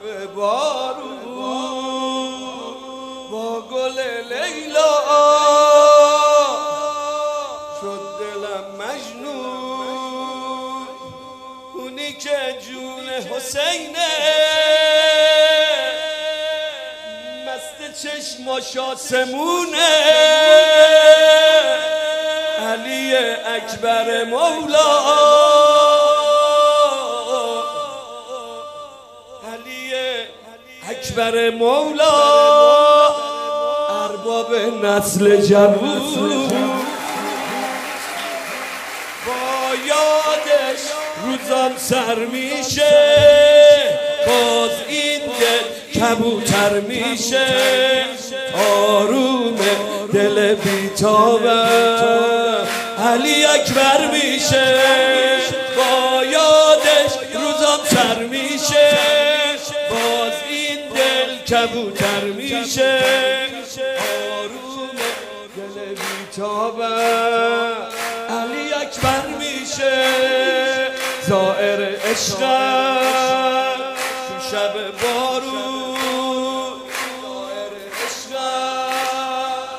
شب بارون با گل لیلا شد دلم مجنون. اونی که جون حسینه مست چشماش آسمونه. علی اکبر مولا، علی اکبر مولا، ارباب نسل جوون. با یادش روزم سر میشه، باز این دل کبوتر میشه. آروم دل بیتابه علی اکبر میشه. با یادش روزم سر میشه، باز این دل کبوتر میشه. آروم دل بیتابه علی اکبر میشه. زائر عشقم تو شب بارون، زائر عشقم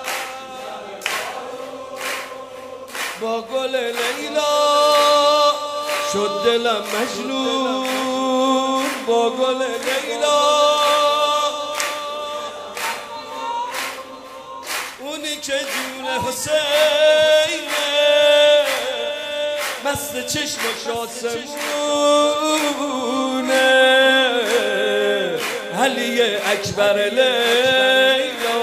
با گل لیلا شد دلم مجنون. با گل لیلا، اونی که جون حسینه مست چشمش آسمونه. علی اکبر لیلا،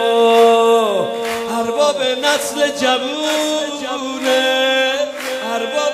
ارباب نسل جوونه. ارباب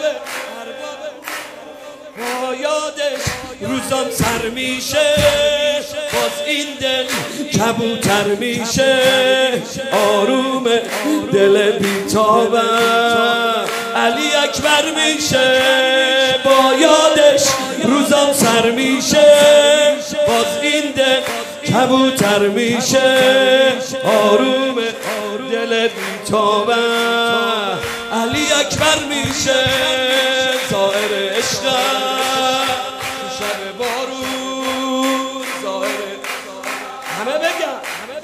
با یادش روزم سر میشه، باز این دل کبوتر میشه. آروم دل بیتابه علی اکبر میشه. با یادش روزم سر میشه، باز این دل کبوتر میشه. آروم دل بیتابه علی اکبر میشه. زائر عشقم تو شب بارون، زائر همه بگم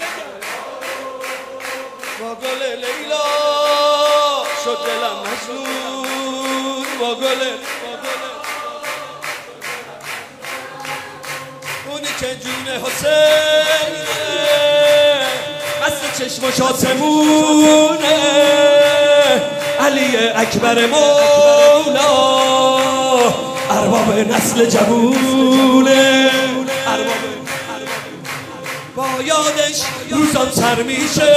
با گل لیلا شد دلم مجنون. با گل اونی که جون حسینه مست چشمش آسمونه. علی اکبر مولا، ارباب نسل جوونه. با یادش روزم سر میشه،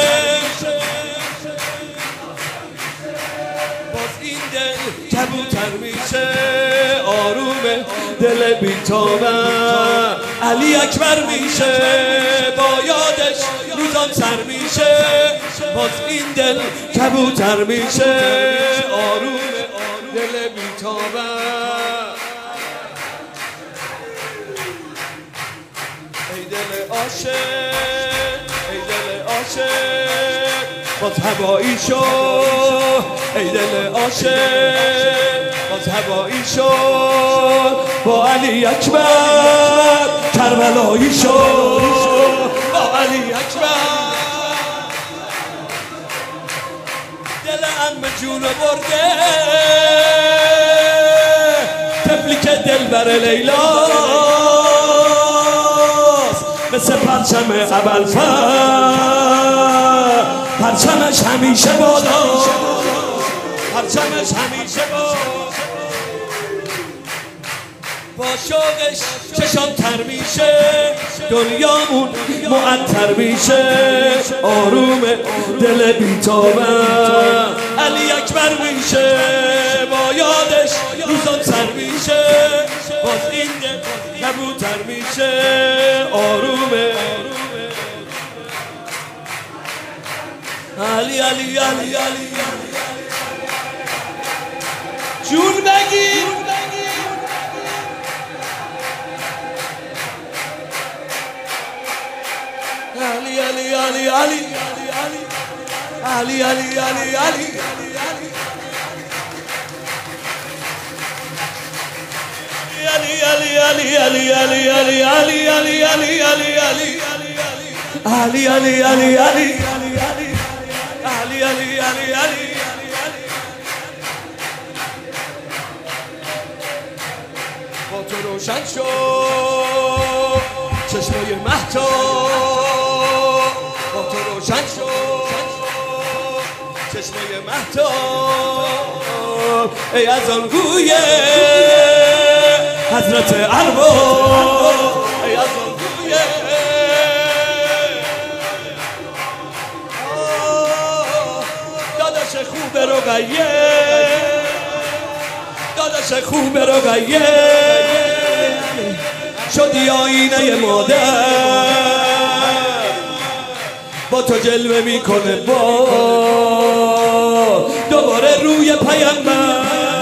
باز این دل کبوتر میشه. آروم دل بیتابه علی اکبر میشه. با یادش روزم سر میشه، باز این دل کبوتر میشه. آروم دل بیتابه ای دل عاشق، ای دل عاشق باز هوایی شد. ای دل عاشق باز هوایی شد. با علی اکبر کربلایی شد. با علی اکبر دل عم جونو برده. طفلی که دل بر لیلاست، مثل پرچم ابوالفضل پرچمش همیشه بالا، پرچمش همیشه بالا. با شوقش چشام تر میشه، دنیامون معطر میشه. آروم دل بیتابه علی اکبر میشه. با یادش روزم سر میشه، باز این دل کبوتر میشه. آروم علی علی علی علی جون بگیر. علی علی علی علی علی علی علی علی علی علی علی علی علی علی علی علی علی علی علی علی علی علی علی علی علی علی با تو روشن شد چشمای مهتاب با تو روشن شد چشمای مهتاب ای از آن گوی حضرت ارباب ای از آن گوی داداش خوب رقیه داداش خوب رقیه شدی آینه مادر با تو جلوه میکنه با دوباره روی پیامبر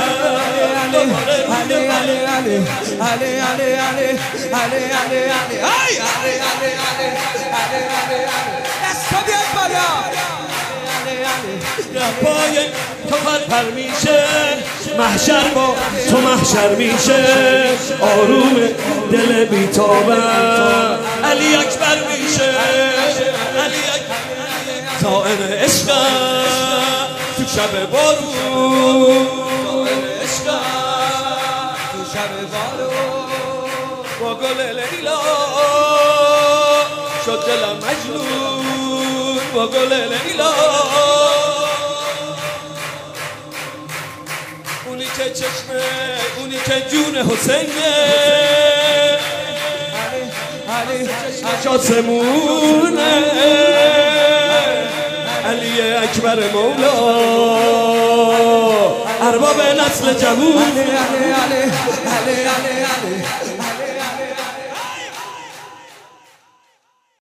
پای تو پر میشه محشر با تو محشر میشه آروم دل بیتابم علی اکبر میشه علی اکبر طائر عشقم تو شب بارون طائر عشقم تو شب بارون با گل لیلا شد دلم مجنون با گل لیلا اونی که چشمه اونی که جون حسینه چشمش آسمونه علی اکبر مولا ارباب نسل جوون